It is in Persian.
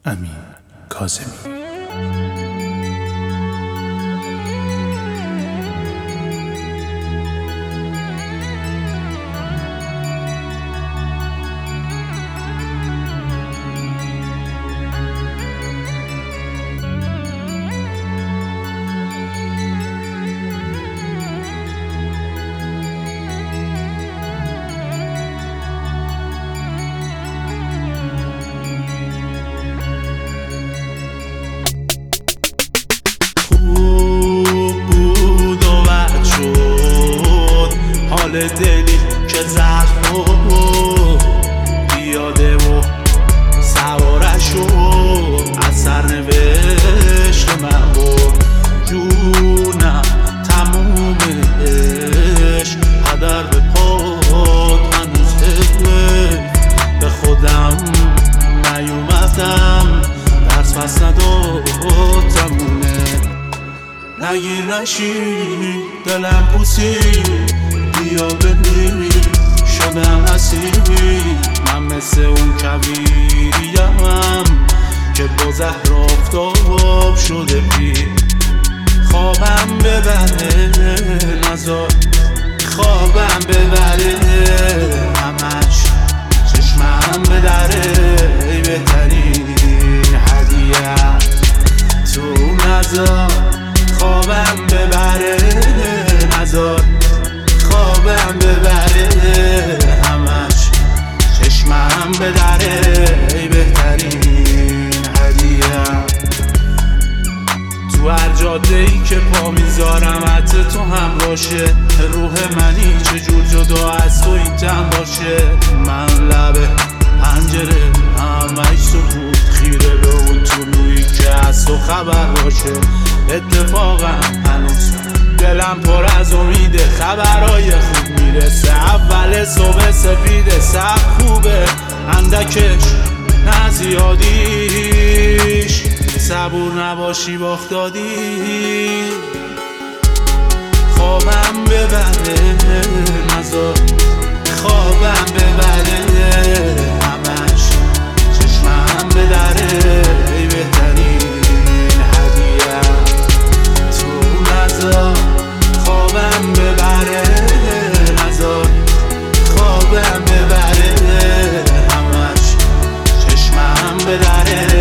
امین کاظمی. دلی که زخمو بیاده و سوارشو از سرنوشت من برد. جونم تمومش هدر به پاد هنوز به خودم نیومدم درس پس ندادمونه. نگیر نشین دلم پوسید بیا ببین شدم اسیری. من مثل اون کویریم که با زهر آفتاب شده پیر. خوابم ببره نزار خوابم ببره همش چشمم بدره. بهترین هدیه تو نزار خوابم ببره نزار خوابم ببره همش چشمم بدره. بهترین هدیه تو هر جاده ای که پا میذارم حتی تو هم باشه. روح منی چجور جدا از تو این تن باشه. من لبه پنجره همش سکوت خیره به اون طلوعی که از تو خبر باشه. اتفاقا هنوز دلم پر از امیده خبرهای خوب میرسه. اول صبح سپیده سب خوبه اندکش نه زیادیش. صبور نباشی باخت دادی. خوابم ببره نزار خوابم ببره همش چشمم بدره. بهترین هدیه تو نزار خوابم ببره نزار خوابم ببره همش چشمم بدره.